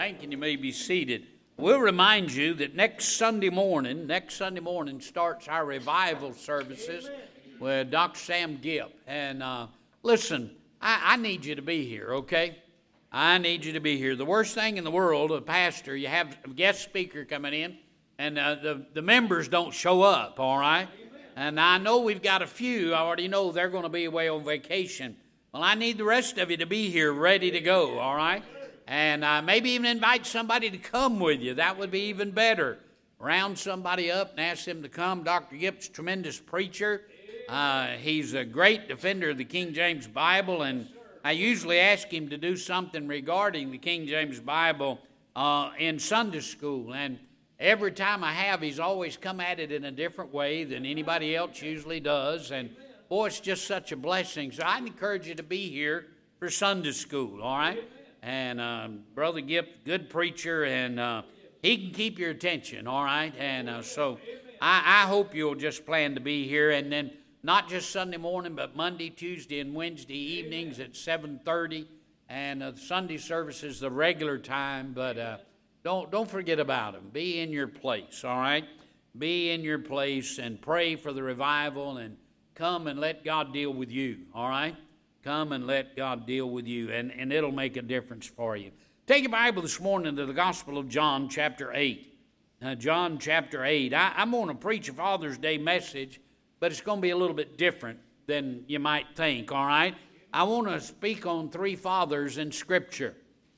Thank you. You may be seated. We'll remind you that next Sunday morning starts our revival services with Dr. Sam Gipp. And listen, I need you to be here, okay? I need you to be here. The worst thing in the world, a pastor, you have a guest speaker coming in, and the members don't show up, all right? And I know we've got a few. I already know they're going to be away on vacation. Well, I need the rest of you to be here ready to go, all right? And maybe even invite somebody to come with you. That would be even better. Round somebody up and ask them to come. Dr. Gipp's a tremendous preacher. He's a great defender of the King James Bible, and I usually ask him to do something regarding the King James Bible in Sunday school. And every time I have, he's always come at it in a different way than anybody else usually does. And, boy, it's just such a blessing. So I'd encourage you to be here for Sunday school, all right? And Brother Gipp, good preacher, and he can keep your attention, all right? And so I hope you'll just plan to be here. And then not just Sunday morning, but Monday, Tuesday, and Wednesday evenings at 7:30. And Sunday service is the regular time, but don't forget about them. Be in your place, all right? Be in your place and pray for the revival, and come and let God deal with you, all right? Come and let God deal with you, and it'll make a difference for you. Take your Bible this morning to the Gospel of John, chapter 8. John, chapter 8. I'm going to preach a Father's Day message, but it's going to be a little bit different than you might think, all right? I want to speak on three fathers in Scripture.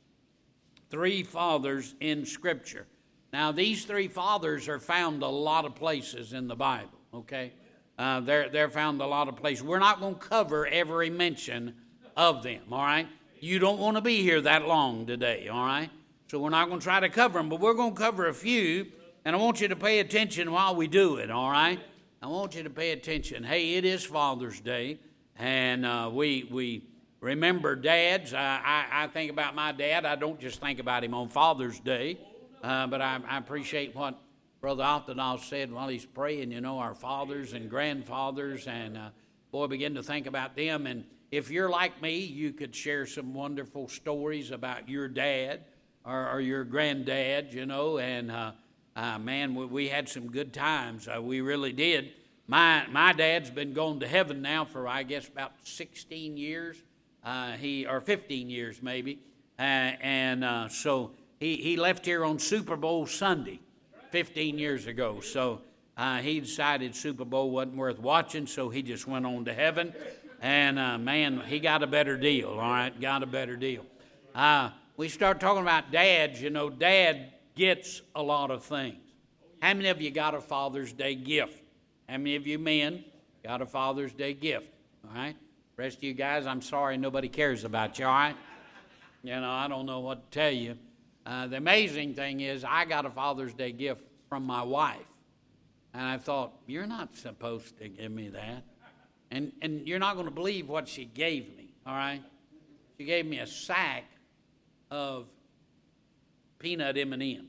Three fathers in Scripture. Now, these three fathers are found a lot of places in the Bible, okay? They're found a lot of places. We're not going to cover every mention of them, all right? You don't want to be here that long today, all right? So we're not going to try to cover them, but we're going to cover a few, and I want you to pay attention while we do it, all right? I want you to pay attention. Hey, it is Father's Day, and we remember dads. I think about my dad. I don't just think about him on Father's Day, but I appreciate what Brother Altadal said while he's praying, our fathers and grandfathers, and boy, begin to think about them. And if you're like me, you could share some wonderful stories about your dad or your granddad, and man, we had some good times. We really did. My dad's been going to heaven now for, I guess, about 16 years, or 15 years maybe, and so he left here on Super Bowl Sunday 15 years ago. So he decided Super Bowl wasn't worth watching, so he just went on to heaven. And, man, he got a better deal, all right, got a better deal. We start talking about dads. Dad gets a lot of things. How many of you got a Father's Day gift? How many of you men got a Father's Day gift, all right? The rest of you guys, I'm sorry, nobody cares about you, all right? I don't know what to tell you. The amazing thing is I got a Father's Day gift from my wife. And I thought, you're not supposed to give me that. And you're not going to believe what she gave me, all right? She gave me a sack of peanut M&Ms.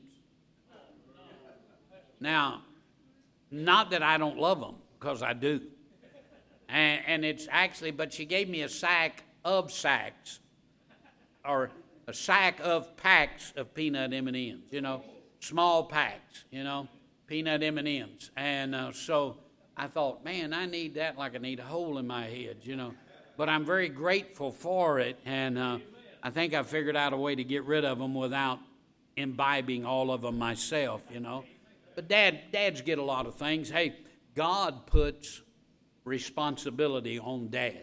Now, not that I don't love them, because I do. And it's actually, but she gave me a sack of sacks, or a sack of packs of peanut M&Ms, small packs, peanut M&Ms. And so I thought, man, I need that like I need a hole in my head, But I'm very grateful for it, and I think I figured out a way to get rid of them without imbibing all of them myself, But dads get a lot of things. Hey, God puts responsibility on dads.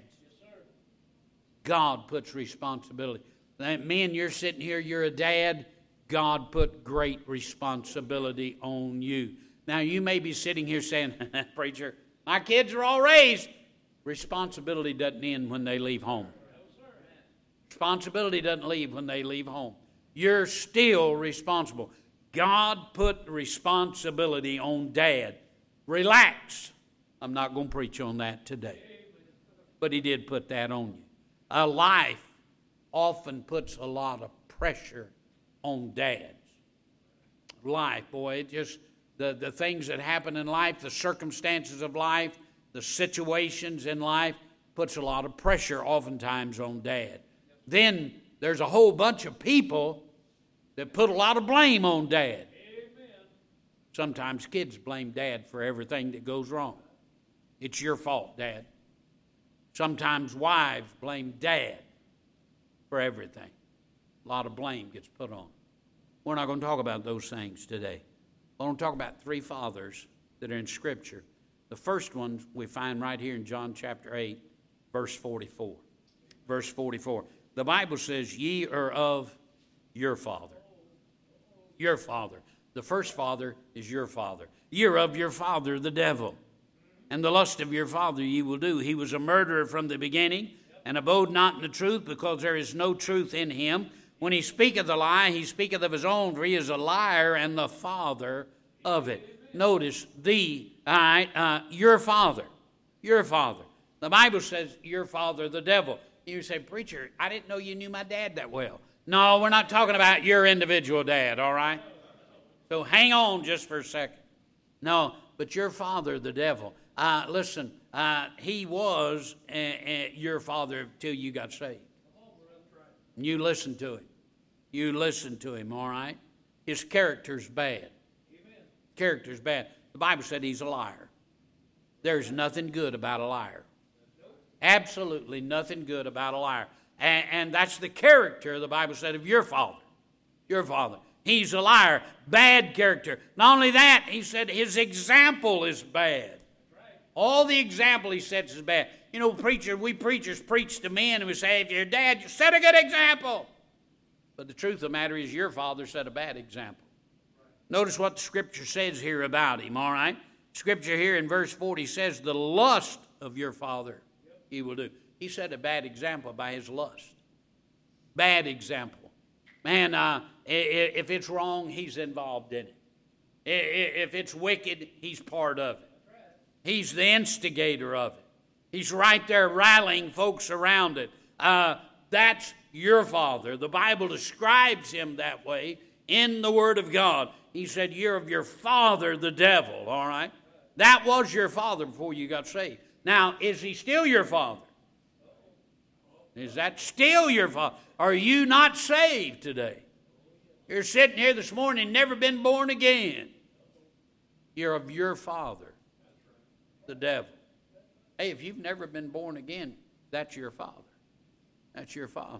God puts responsibility. Men, you're sitting here, you're a dad. God put great responsibility on you. Now, you may be sitting here saying, preacher, my kids are all raised. Responsibility doesn't end when they leave home. Responsibility doesn't leave when they leave home. You're still responsible. God put responsibility on dad. Relax. I'm not going to preach on that today. But he did put that on you. A life often puts a lot of pressure on dads. Life, boy, it just, the things that happen in life, the circumstances of life, the situations in life, puts a lot of pressure oftentimes on dad. Then there's a whole bunch of people that put a lot of blame on Dad. Sometimes kids blame Dad for everything that goes wrong. It's your fault, Dad. Sometimes wives blame Dad for everything. A lot of blame gets put on. We're not going to talk about those things today. We're going to talk about three fathers that are in Scripture. The first one we find right here in John chapter 8, verse 44. Verse 44. The Bible says, ye are of your father. Your father. The first father is your father. You're of your father, the devil. And the lust of your father ye will do. He was a murderer from the beginning, and abode not in the truth, because there is no truth in him. When he speaketh a lie, he speaketh of his own, for he is a liar and the father of it. Notice, your father. Your father. The Bible says, your father, the devil. You say, preacher, I didn't know you knew my dad that well. No, we're not talking about your individual dad, all right? So hang on just for a second. No, but your father, the devil. Listen, he was your father till you got saved. You listened to him. You listened to him, all right? His character's bad. Character's bad. The Bible said he's a liar. There's nothing good about a liar. Absolutely nothing good about a liar. And that's the character, the Bible said, of your father. Your father. He's a liar. Bad character. Not only that, he said his example is bad. All the example he sets is bad. You know, we preachers preach to men and we say, if you're dad, you set a good example. But the truth of the matter is your father set a bad example. Notice what the Scripture says here about him, all right? Scripture here in verse 40 says, the lust of your father he will do. He set a bad example by his lust. Bad example. Man, if it's wrong, he's involved in it. If it's wicked, he's part of it. He's the instigator of it. He's right there rallying folks around it. That's your father. The Bible describes him that way in the Word of God. He said, you're of your father, the devil, all right? That was your father before you got saved. Now, is he still your father? Is that still your father? Are you not saved today? You're sitting here this morning, never been born again. You're of your father, the devil. Hey, if you've never been born again, that's your father. That's your father.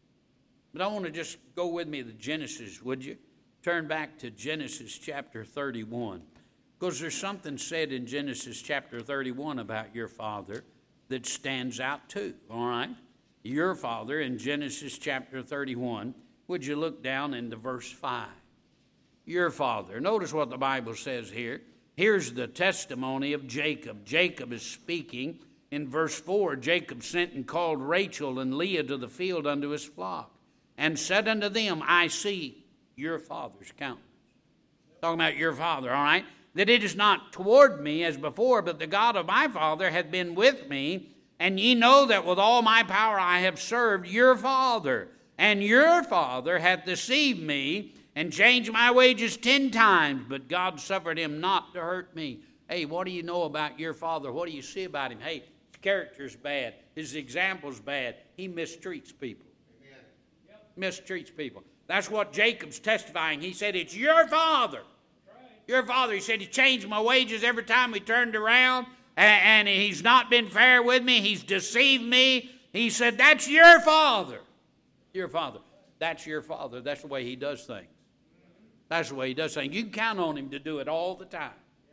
But I want to just go with me to Genesis, would you? Turn back to Genesis chapter 31. Because there's something said in Genesis chapter 31 about your father that stands out too, all right? Your father in Genesis chapter 31. Would you look down into verse 5? Your father. Notice what the Bible says here. Here's the testimony of Jacob. Jacob is speaking. In verse 4, Jacob sent and called Rachel and Leah to the field unto his flock, and said unto them, I see your father's countenance. Talking about your father, all right? That it is not toward me as before, but the God of my father hath been with me, and ye know that with all my power I have served your father. And your father hath deceived me, and changed my wages 10 times, but God suffered him not to hurt me. Hey, what do you know about your father? What do you see about him? Hey, his character's bad. His example's bad. He mistreats people. Amen. Mistreats people. That's what Jacob's testifying. He said, it's your father. Your father. He said, he changed my wages every time we turned around, and he's not been fair with me. He's deceived me. He said, that's your father. Your father. That's your father. That's the way he does things. That's the way he does things. You can count on him to do it all the time.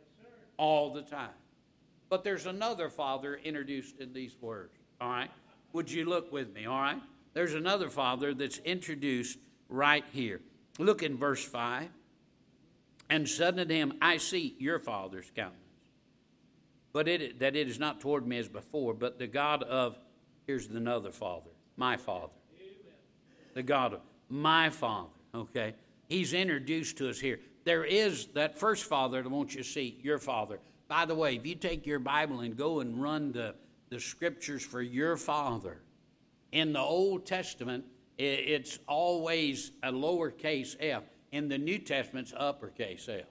All the time. But there's another father introduced in these words. All right? Would you look with me? All right? There's another father that's introduced right here. Look in verse 5. And said unto him, I see your father's countenance, but that it is not toward me as before, but the God of, here's another father, my father. Amen. The God of my father, okay? He's introduced to us here. There is that first father that wants you to see, your father. By the way, if you take your Bible and go and run the scriptures for your father, in the Old Testament, it's always a lowercase f. In the New Testament, it's uppercase F.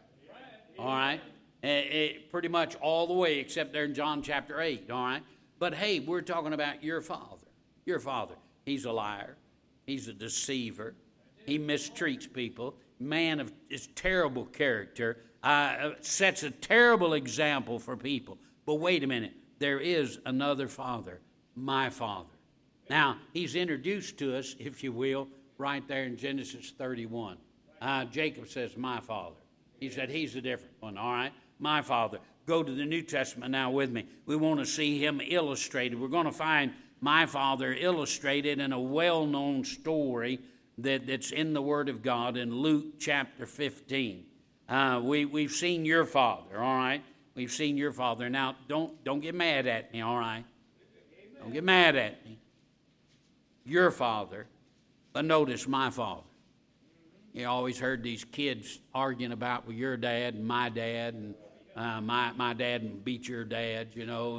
All right? Pretty much all the way, except there in John chapter 8. All right? But hey, we're talking about your father. Your father. He's a liar. He's a deceiver. He mistreats people. Man of is terrible character. Sets a terrible example for people. But wait a minute. There is another Father, my Father. Now, he's introduced to us, if you will, right there in Genesis 31. Jacob says, my Father. He said, he's a different one, all right? My Father. Go to the New Testament now with me. We want to see him illustrated. We're going to find my Father illustrated in a well-known story that's in the Word of God in Luke chapter 15. We've seen your Father, all right? We've seen your Father. Now, don't get mad at me, all right? Don't get mad at me. Your Father, but notice my Father. You always heard these kids arguing about with your dad and my dad, and my dad beat your dad, you know,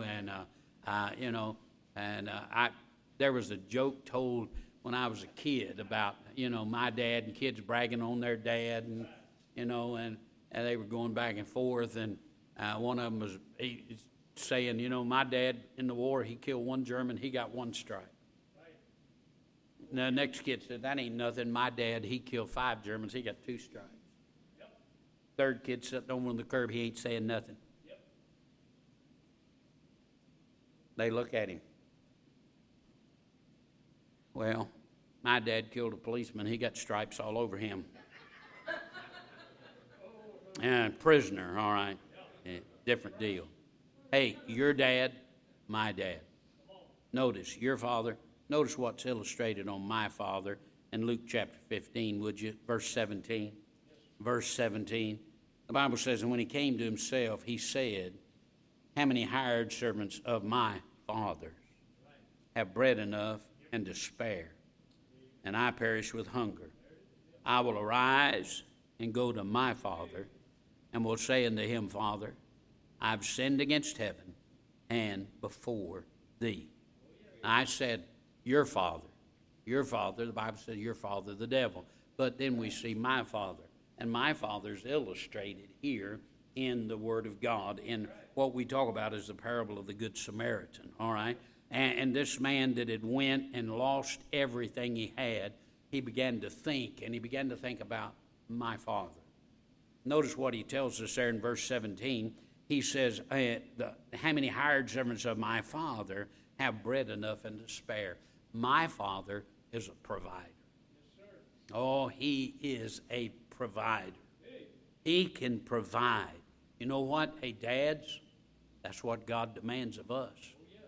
and there was a joke told when I was a kid about, you know, my dad and kids bragging on their dad, and you know, and they were going back and forth, and one of them was saying, you know, my dad in the war, he killed one German, he got one strike. The next kid said, that ain't nothing. My dad, he killed 5 Germans. He got 2 strikes. Yep. Third kid sitting over on the curb. He ain't saying nothing. Yep. They look at him. Well, my dad killed a policeman. He got stripes all over him. And prisoner, all right. Yeah, different deal. Hey, your dad, my dad. Notice, your father. Notice what's illustrated on my Father in Luke chapter 15, would you? Verse 17. Verse 17. The Bible says, and when he came to himself, he said, how many hired servants of my Father's have bread enough and to spare, and I perish with hunger? I will arise and go to my Father, and will say unto him, Father, I've sinned against heaven and before thee. And I said, your Father, the Bible says your father, the devil. But then we see my Father, and my Father's illustrated here in the Word of God in what we talk about as the parable of the Good Samaritan, all right? And this man that had went and lost everything he had, he began to think, and he began to think about my Father. Notice what he tells us there in verse 17. He says, how many hired servants of my Father have bread enough and to spare? My Father is a provider. Yes, sir. Oh, he is a provider. He can provide. You know what? Hey, dads, that's what God demands of us.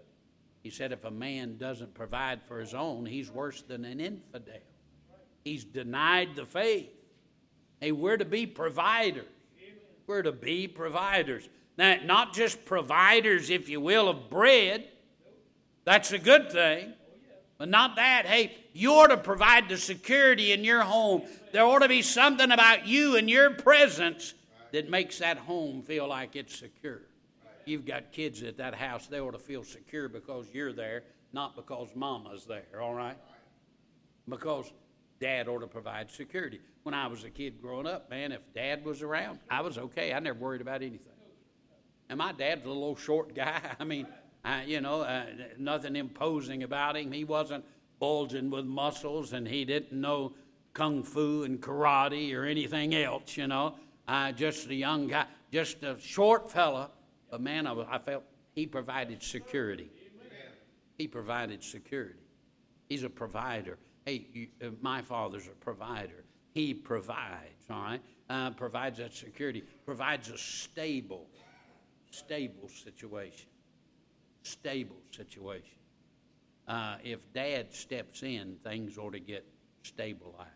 He said if a man doesn't provide for his own, he's worse than an infidel. He's denied the faith. Hey, we're to be providers. We're to be providers. Now, not just providers, if you will, of bread. That's a good thing. But not that. Hey, you ought to provide the security in your home. There ought to be something about you and your presence that makes that home feel like it's secure. You've got kids at that house, they ought to feel secure because you're there, not because mama's there, all right? Because dad ought to provide security. When I was a kid growing up, man, if dad was around, I was okay. I never worried about anything. And my dad's a little old short guy. I mean, nothing imposing about him. He wasn't bulging with muscles, and he didn't know kung fu and karate or anything else, you know. Just a young guy, just a short fella. But, man, I felt he provided security. He provided security. He's a provider. Hey, my Father's a provider. He provides, all right? Provides that security. Provides a stable situation. Stable situation. If Dad steps in, things ought to get stabilized.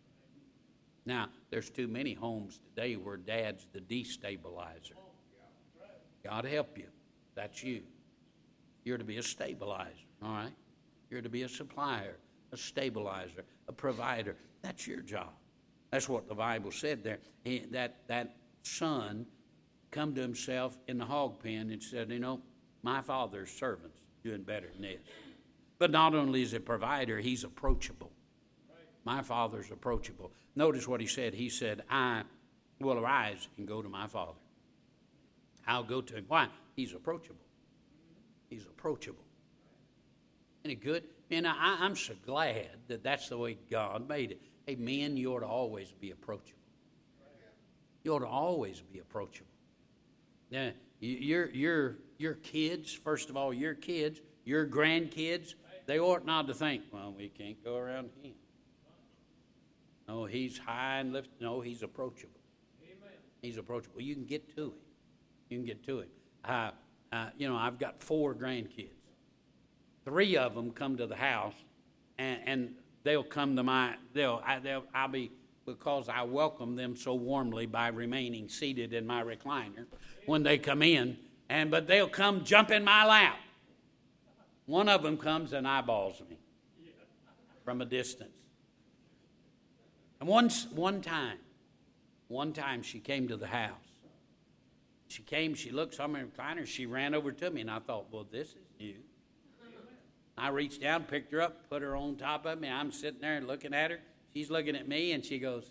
Now, there's too many homes today where Dad's the destabilizer. God help you. That's you. You're to be a stabilizer, all right? You're to be a supplier, a stabilizer, a provider. That's your job. That's what the Bible said there. That son come to himself in the hog pen and said, you know, my father's servant's doing better than this. But not only is he a provider, he's approachable. My Father's approachable. Notice what he said. He said, I will arise and go to my Father. I'll go to him. Why? He's approachable. He's approachable. Isn't it good? And I'm so glad that that's the way God made it. Hey, men, you ought to always be approachable. You ought to always be approachable. Now, your kids, first of all, your kids, your grandkids, they ought not to think, well, we can't go around him. No, he's high and lifted. No, he's approachable. He's approachable. You can get to him. You can get to him. I've got 4 grandkids. 3 of them come to the house, and they'll come to because I welcome them so warmly by remaining seated in my recliner when they come in, but they'll come jump in my lap. One of them comes and eyeballs me from a distance. And one time she came to the house. She came, she looked, saw me in the recliner, she ran over to me, and I thought, well, this is new. I reached down, picked her up, put her on top of me. I'm sitting there looking at her. She's looking at me, and she goes,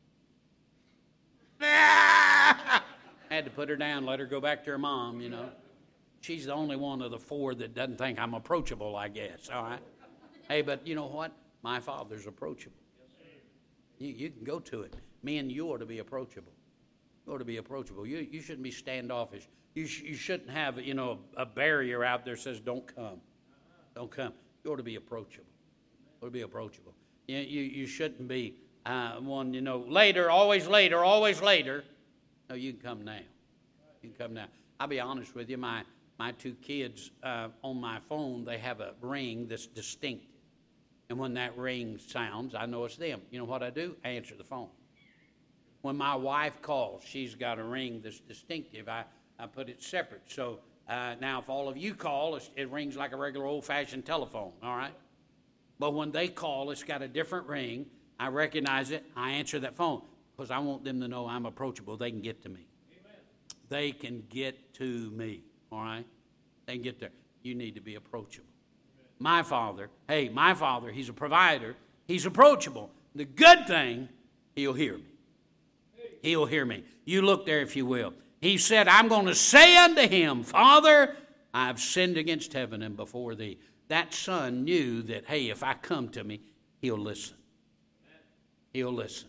I had to put her down, let her go back to her mom, She's the only one of the 4 that doesn't think I'm approachable, I guess, all right? Hey, but you know what? My Father's approachable. You can go to it. Men, you ought to be approachable. You ought to be approachable. You shouldn't be standoffish. You shouldn't have, a barrier out there that says, don't come. Don't come. You ought to be approachable. You ought to be approachable. You shouldn't be later, always later, always later. No, you can come now. You can come now. I'll be honest with you. My 2 kids on my phone, they have a ring that's distinct. And when that ring sounds, I know it's them. You know what I do? I answer the phone. When my wife calls, she's got a ring that's distinctive. I put it separate. So now if all of you call, it rings like a regular old-fashioned telephone, all right? But when they call, it's got a different ring. I recognize it. I answer that phone because I want them to know I'm approachable. They can get to me. Amen. They can get to me, all right? They can get there. You need to be approachable. My Father, He's a provider. He's approachable. The good thing, He'll hear me. He'll hear me. You look there if you will. He said, I'm going to say unto him, Father, I've sinned against heaven and before thee. That son knew that, hey, if I come to me, he'll listen. He'll listen.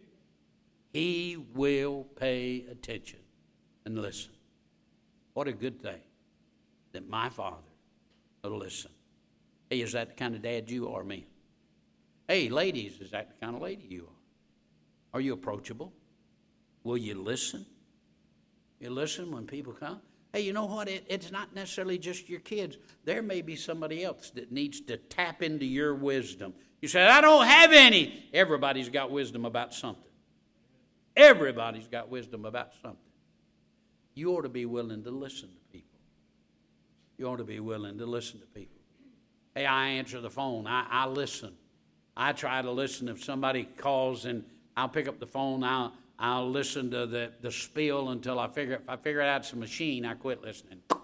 He will pay attention and listen. What a good thing that my Father will listen. Hey, is that the kind of dad you are, man? Hey, ladies, is that the kind of lady you are? Are you approachable? Will you listen? You listen when people come? Hey, you know what? It's not necessarily just your kids. There may be somebody else that needs to tap into your wisdom. You say, I don't have any. Everybody's got wisdom about something. Everybody's got wisdom about something. You ought to be willing to listen to people. You ought to be willing to listen to people. Hey, I answer the phone. I listen. I try to listen. If somebody calls and I'll pick up the phone, I'll listen to the spiel until if I figure out it's a machine, I quit listening. If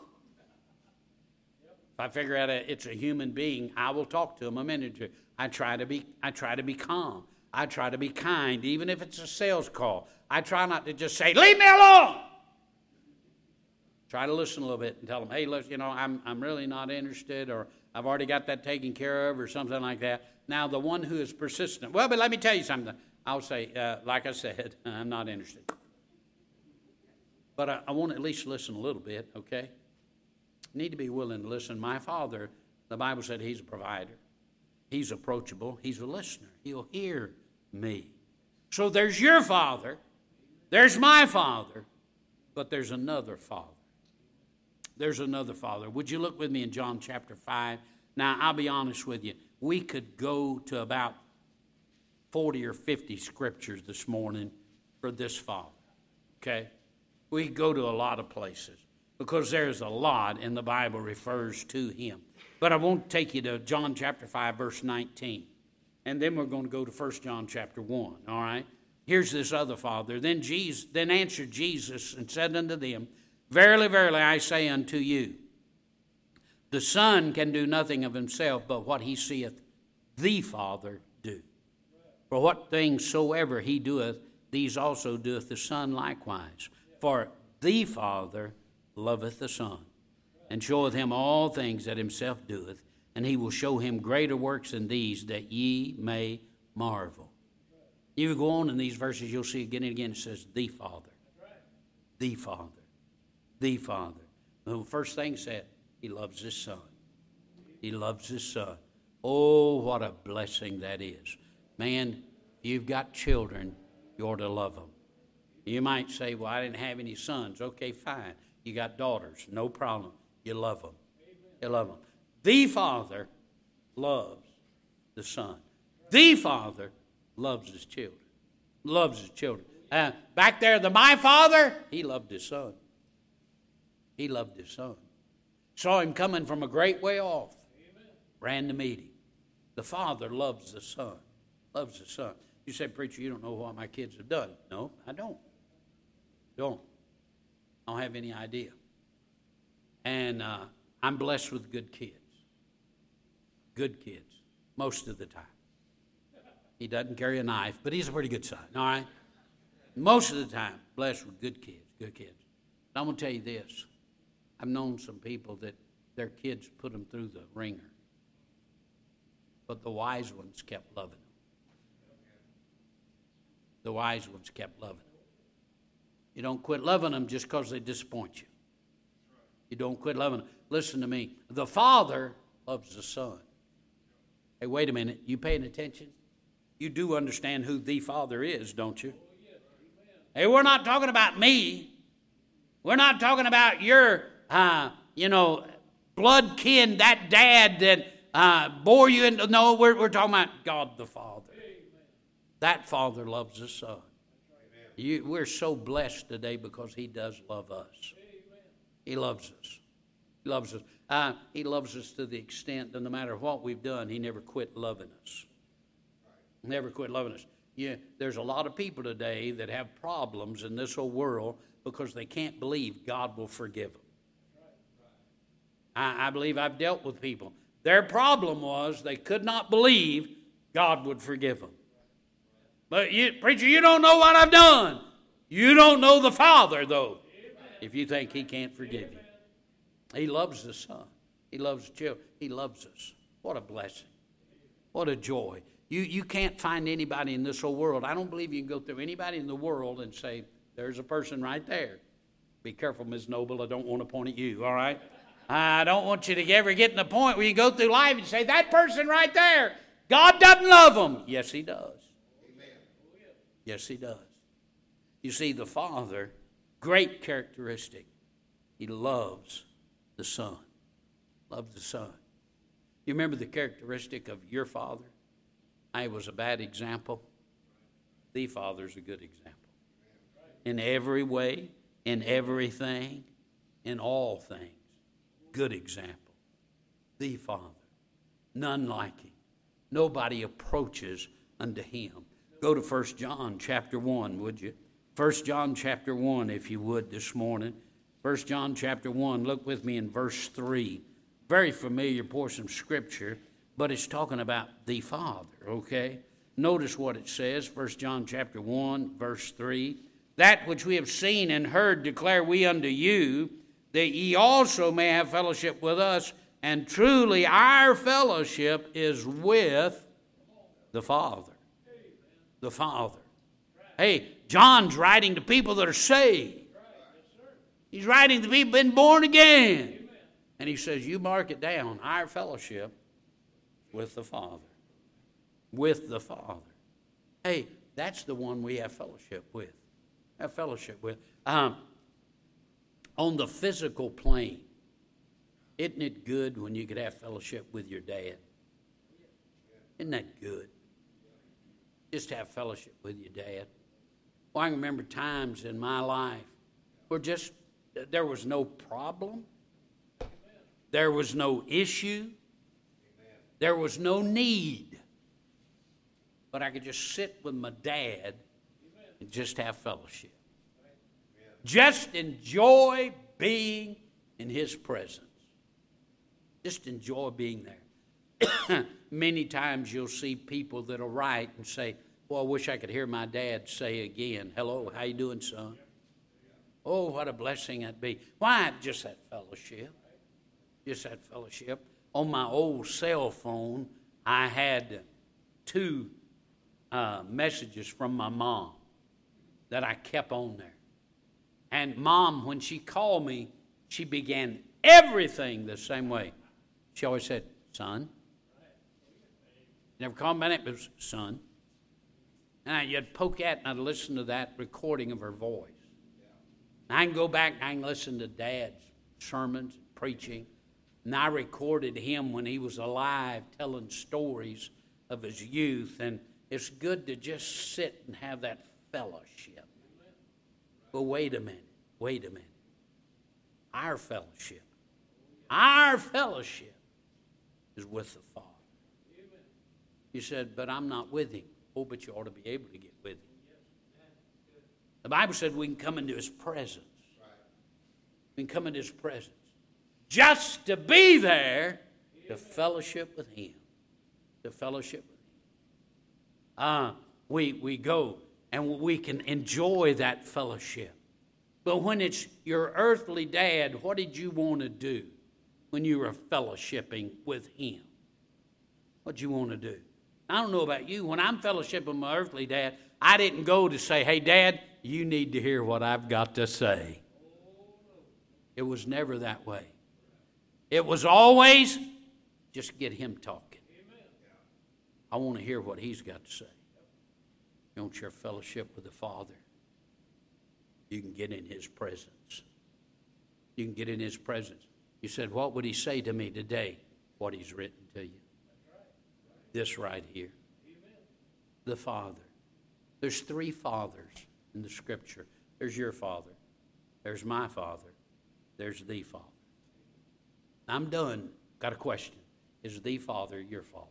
I figure out it's a human being, I will talk to them a minute or two. I try to be calm. I try to be kind, even if it's a sales call. I try not to just say, leave me alone. Try to listen a little bit and tell them, hey, look, I'm really not interested, or I've already got that taken care of, or something like that. Now, the one who is persistent, well, but let me tell you something. I'll say, like I said, I'm not interested. But I want to at least listen a little bit, okay? Need to be willing to listen. My Father, the Bible said He's a provider. He's approachable. He's a listener. He'll hear me. So there's your Father. There's my Father. But there's another Father. There's another Father. Would you look with me in John chapter 5? Now, I'll be honest with you. We could go to about 40 or 50 scriptures this morning for this Father, okay? We go to a lot of places because there's a lot in the Bible refers to Him. But I won't take you to John chapter 5, verse 19. And then we're going to go to 1 John chapter 1, all right? Here's this other Father. Then answered Jesus and said unto them, Verily, verily, I say unto you, the Son can do nothing of himself, but what he seeth the Father do. For what things soever he doeth, these also doeth the Son likewise. For the Father loveth the Son, and showeth him all things that himself doeth, and he will show him greater works than these, that ye may marvel. You go on in these verses, you'll see again and again it says, the Father. The Father. The Father. The first thing said, He loves His Son. He loves His Son. Oh, what a blessing that is. Man, you've got children, you ought to love them. You might say, well, I didn't have any sons. Okay, fine. You got daughters. No problem. You love them. You love them. The Father loves the Son. The Father loves His children. Loves His children. Back there, my Father, He loved His Son. He loved His Son. Saw Him coming from a great way off. Ran to meet Him. The Father loves the Son. Loves the Son. You say, preacher, you don't know what my kids have done. No, I don't. I don't have any idea. And I'm blessed with good kids. Good kids, most of the time. He doesn't carry a knife, but he's a pretty good son, all right? Most of the time, blessed with good kids, good kids. And I'm going to tell you this. I've known some people that their kids put them through the ringer, but the wise ones kept loving them. The wise ones kept loving them. You don't quit loving them just because they disappoint you. You don't quit loving them. Listen to me. The Father loves the Son. Hey, wait a minute. You paying attention? You do understand who the Father is, don't you? Hey, we're not talking about me. We're not talking about your, blood kin, that dad that bore you into. No, we're talking about God the Father. That Father loves the Son. We're so blessed today because He does love us. He loves us. He loves us. He loves us to the extent that no matter what we've done, He never quit loving us. Never quit loving us. There's a lot of people today that have problems in this whole world because they can't believe God will forgive them. I believe I've dealt with people. Their problem was they could not believe God would forgive them. But, preacher, you don't know what I've done. You don't know the Father, though, if you think He can't forgive you. He loves the Son. He loves the children. He loves us. What a blessing. What a joy. You can't find anybody in this whole world. I don't believe you can go through anybody in the world and say, there's a person right there. Be careful, Ms. Noble. I don't want to point at you, all right? I don't want you to ever get to the point where you go through life and say, that person right there, God doesn't love them. Yes, He does. Yes, He does. You see, the Father, great characteristic, He loves the Son. Loves the Son. You remember the characteristic of your father? I was a bad example. The Father's a good example. In every way, in everything, in all things. Good example. The Father. None like Him. Nobody approaches unto Him. Go to 1 John chapter 1, would you? 1 John chapter 1, if you would, this morning. 1 John chapter 1, look with me in verse 3. Very familiar portion of Scripture, but it's talking about the Father, okay? Notice what it says, 1 John chapter 1, verse 3. That which we have seen and heard declare we unto you, that ye also may have fellowship with us, and truly our fellowship is with the Father. The Father. Hey, John's writing to people that are saved. He's writing to people been born again. And he says, you mark it down, our fellowship with the Father. With the Father. Hey, that's the one we have fellowship with. Have fellowship with. On the physical plane, isn't it good when you could have fellowship with your dad? Isn't that good? Just have fellowship with your dad. Well, I remember times in my life where there was no problem. There was no issue. There was no need. But I could just sit with my dad and just have fellowship. Just enjoy being in His presence. Just enjoy being there. Many times you'll see people that'll write and say, well, I wish I could hear my dad say again, hello, how you doing, son? Oh, what a blessing that'd be. Why? Just that fellowship. Just that fellowship. On my old cell phone, I had two messages from my mom that I kept on there. And Mom, when she called me, she began everything the same way. She always said, son. Never called me by name, but it was son. And you'd poke at and I'd listen to that recording of her voice. And I can go back and I can listen to Dad's sermons, preaching. And I recorded him when he was alive, telling stories of his youth. And it's good to just sit and have that fellowship. But wait a minute. Our fellowship is with the Father. You said, but I'm not with him. Oh, but you ought to be able to get with him. The Bible said we can come into his presence. We can come into his presence just to be there to fellowship with him. To fellowship with him. We go and we can enjoy that fellowship. But when it's your earthly dad, what did you want to do when you were fellowshipping with him? What did you want to do? I don't know about you. When I'm fellowshipping with my earthly dad, I didn't go to say, hey, Dad, you need to hear what I've got to say. It was never that way. It was always just get him talking. I want to hear what he's got to say. You want your fellowship with the Father? You can get in his presence. You can get in his presence. You said, what would he say to me today? What he's written to you. This right here. The Father. There's three fathers in the Scripture. There's your Father. There's my Father. There's the Father. I'm done. Got a question. Is the Father your Father?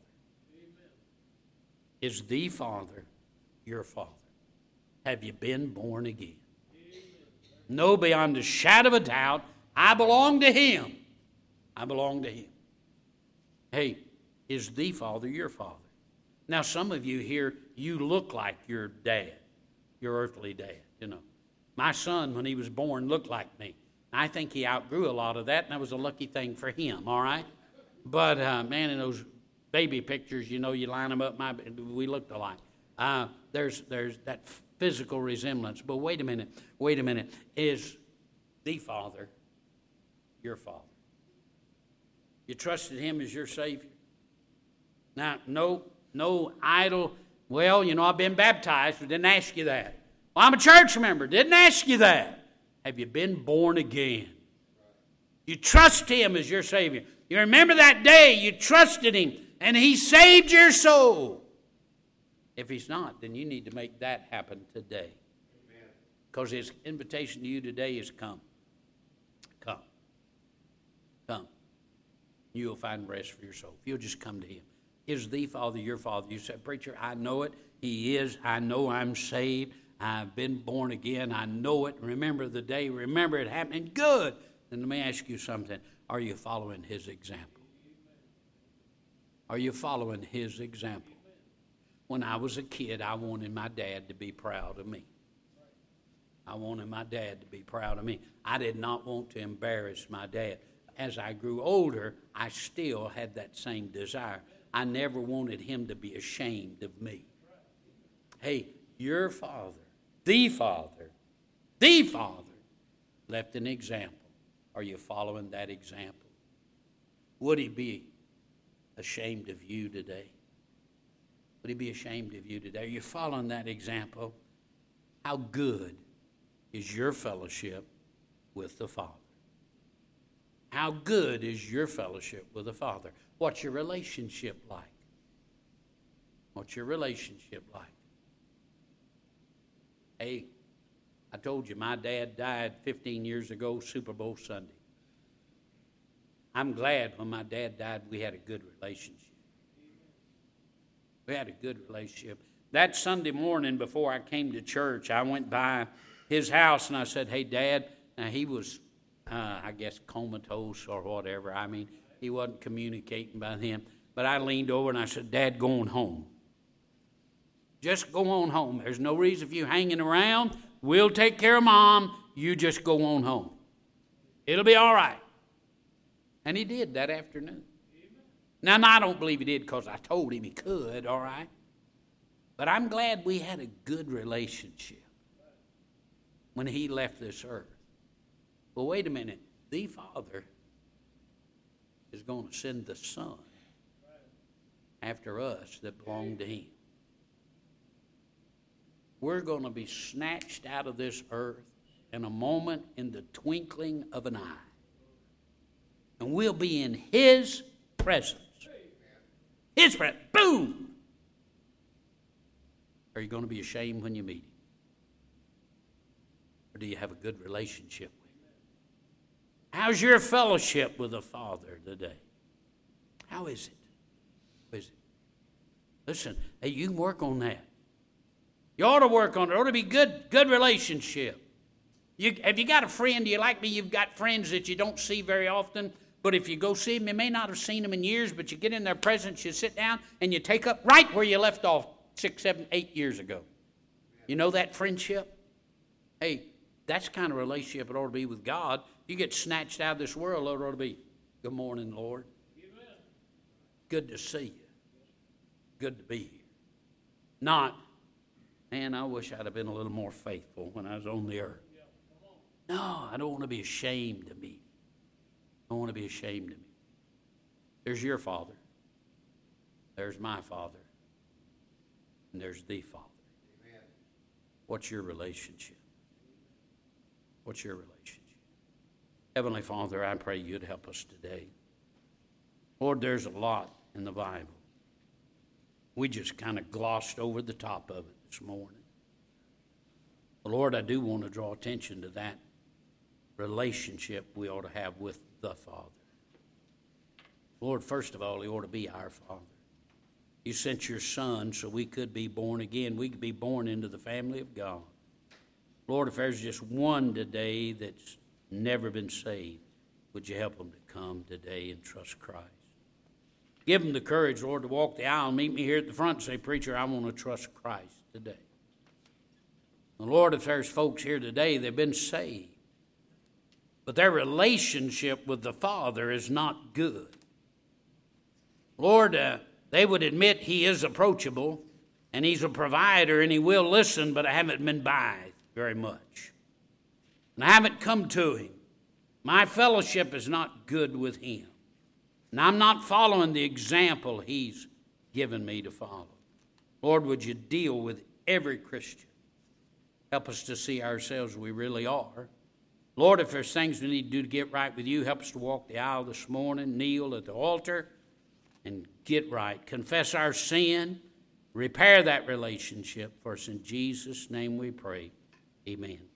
Is the Father your Father? Have you been born again? No, beyond a shadow of a doubt, I belong to him. I belong to him. Hey, is the Father your Father? Now, some of you here, you look like your dad, your earthly dad, you know. My son, when he was born, looked like me. I think he outgrew a lot of that, and that was a lucky thing for him, all right? But, man, in those baby pictures, you know, you line them up, we looked alike. There's that physical resemblance. But wait a minute. Is the Father your Father? You trusted him as your Savior? Now, no idol. Well, you know, I've been baptized, but didn't ask you that. Well, I'm a church member. Didn't ask you that. Have you been born again? You trust him as your Savior. You remember that day you trusted him, and he saved your soul. If he's not, then you need to make that happen today. Because his invitation to you today is come. Come. Come. You'll find rest for your soul. If you'll just come to him. Is the Father your Father? You say, preacher, I know it. He is. I know I'm saved. I've been born again. I know it. Remember the day. Remember it happening. Good. Then let me ask you something. Are you following his example? Are you following his example? When I was a kid, I wanted my dad to be proud of me. I wanted my dad to be proud of me. I did not want to embarrass my dad. As I grew older, I still had that same desire. I never wanted him to be ashamed of me. Hey, your Father, the Father, left an example. Are you following that example? Would he be ashamed of you today? Would he be ashamed of you today? Are you following that example? How good is your fellowship with the Father? How good is your fellowship with the Father? What's your relationship like? What's your relationship like? Hey, I told you my dad died 15 years ago, Super Bowl Sunday. I'm glad when my dad died we had a good relationship. We had a good relationship. That Sunday morning before I came to church, I went by his house and I said, hey, Dad. Now, he was, I guess, comatose or whatever. I mean, he wasn't communicating by him. But I leaned over and I said, Dad, go on home. Just go on home. There's no reason for you hanging around. We'll take care of Mom. You just go on home. It'll be all right. And he did that afternoon. Now, I don't believe he did because I told him he could, all right? But I'm glad we had a good relationship when he left this earth. Well, wait a minute. The Father is going to send the Son after us that belong to him. We're going to be snatched out of this earth in a moment, in the twinkling of an eye. And we'll be in his presence. His presence. Boom! Are you going to be ashamed when you meet him? Or do you have a good relationship with him? How's your fellowship with the Father today? How is it? How is it? Listen, hey, you can work on that. You ought to work on it. It ought to be good relationship. Have you got a friend? Do you like me? You've got friends that you don't see very often, but if you go see them, you may not have seen them in years, but you get in their presence, you sit down, and you take up right where you left off 6, 7, 8 years ago. You know that friendship? Hey, that's the kind of relationship it ought to be with God. You get snatched out of this world, it ought to be, good morning, Lord. Amen. Good to see you. Good to be here. Not, man, I wish I'd have been a little more faithful when I was on the earth. No, I don't want to be ashamed to meet. I don't want to be ashamed to meet. There's your Father. There's my Father. And there's the Father. Amen. What's your relationship? What's your relationship? Heavenly Father, I pray you'd help us today. Lord, there's a lot in the Bible. We just kind of glossed over the top of it this morning. But Lord, I do want to draw attention to that relationship we ought to have with the Father. Lord, first of all, he ought to be our Father. You sent your Son so we could be born again. We could be born into the family of God. Lord, if there's just one today that's never been saved, would you help them to come today and trust Christ? Give them the courage, Lord, to walk the aisle and meet me here at the front and say, Preacher, I want to trust Christ today. And Lord, if there's folks here today that have been saved, but their relationship with the Father is not good. Lord, they would admit he is approachable and he's a provider and he will listen, but I haven't been by very much. And I haven't come to him. My fellowship is not good with him. And I'm not following the example he's given me to follow. Lord, would you deal with every Christian? Help us to see ourselves as we really are. Lord, if there's things we need to do to get right with you, help us to walk the aisle this morning, kneel at the altar, and get right. Confess our sin, repair that relationship. For us in Jesus' name we pray. Amen.